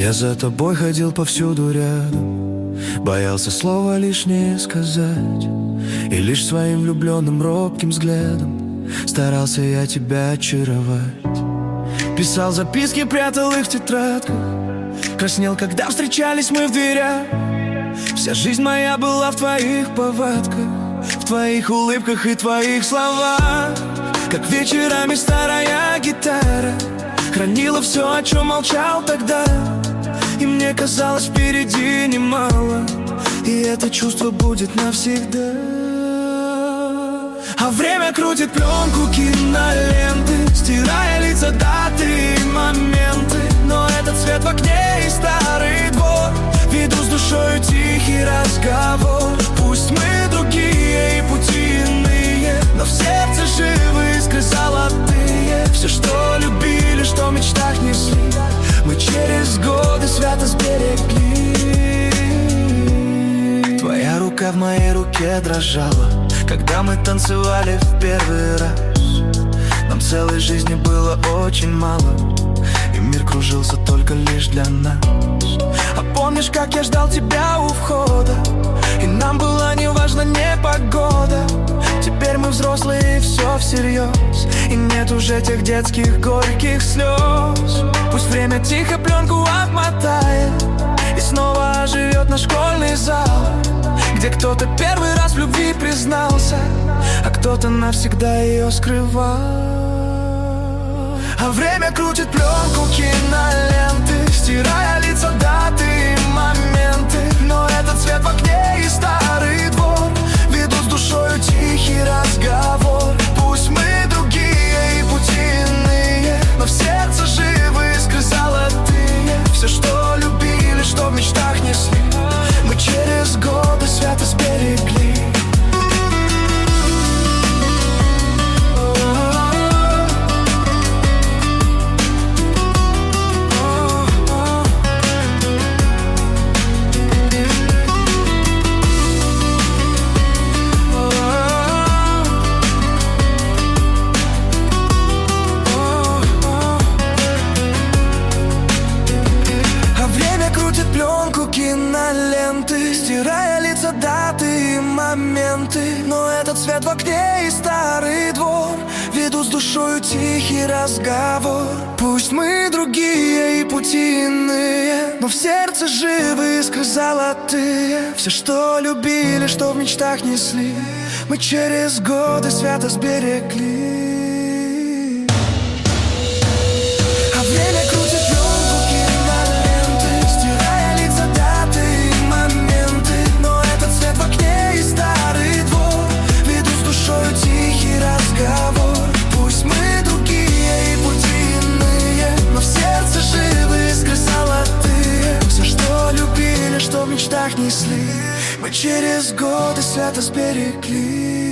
Я за тобой ходил повсюду рядом, боялся слова лишнее сказать, и лишь своим влюбленным робким взглядом старался я тебя очаровать. Писал записки, прятал их в тетрадках, краснел, когда встречались мы в дверях. Вся жизнь моя была в твоих повадках, в твоих улыбках и твоих словах. Как вечерами старая гитара хранила все, о чем молчал тогда. И мне казалось, впереди немало, и это чувство будет навсегда. А время крутит пленку киноленты, стирая лица, даты и моменты. Но этот свет в окне и старый двор ведут с душою тихий разговор. Пусть мы другие и пути иные, но в сердце живы искры золотые. Все, что любили, что в мечтах несли, мы через годы свято сберегли. Твоя рука в моей руке дрожала, когда мы танцевали в первый раз. Нам целой жизни было очень мало, и мир кружился только лишь для нас. А помнишь, как я ждал тебя у входа, и нам было не важно непогода. Теперь мы взрослые, и все всерьез, и нет уже тех детских горьких слез. Пусть время тихо пленку обмотает, и снова оживет наш школьный зал, где кто-то первый раз в любви признался, а кто-то навсегда ее скрывал. А время крутит пленку киноленты, стирая лица, даты и моменты. Но этот свет в окне и старый двор ведут с душою тихий разговор. Пусть мы другие и пути иные, но в сердце живы искры золотые. Все, что любили, что в мечтах несли, мы через годы свято сберегли. Киноленты, стирая лица, даты и моменты. Но этот свет в окне и старый двор ведут с душою тихий разговор. Пусть мы другие и пути иные, но в сердце живы искры золотые. Все, что любили, что в мечтах несли, мы через годы свято сберегли. Пусть мы другие и пути иные, но в сердце живы искры золотые. Все, что любили, что в мечтах несли, мы через годы свято сберегли.